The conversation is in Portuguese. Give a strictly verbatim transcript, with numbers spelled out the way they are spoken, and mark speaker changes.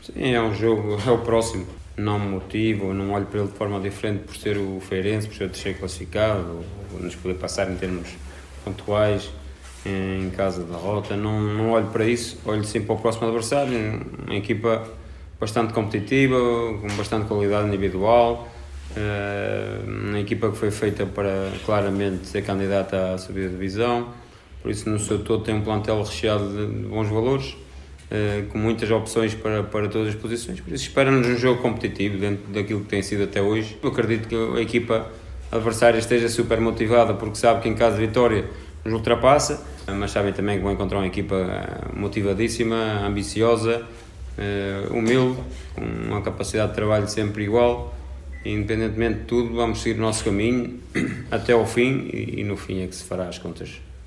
Speaker 1: Sim, é um jogo, é o próximo. Não me motivo, não olho para ele de forma diferente por ser o Feirense, por ser o terceiro classificado, ou nos poder passar em termos pontuais, em caso de derrota. Não, não olho para isso, olho sempre para o próximo adversário. Uma equipa bastante competitiva, com bastante qualidade individual. Uma equipa que foi feita para claramente ser candidata à subida de divisão. Por isso, no seu todo, tem um plantel recheado de bons valores, com muitas opções para, para todas as posições. Por isso, espera-nos um jogo competitivo dentro daquilo que tem sido até hoje. Eu acredito que a equipa adversária esteja super motivada porque sabe que em caso de vitória nos ultrapassa, mas sabem também que vão encontrar uma equipa motivadíssima, ambiciosa, humilde, com uma capacidade de trabalho sempre igual. E, independentemente de tudo, vamos seguir o nosso caminho até ao fim e, e no fim é que se fará as contas.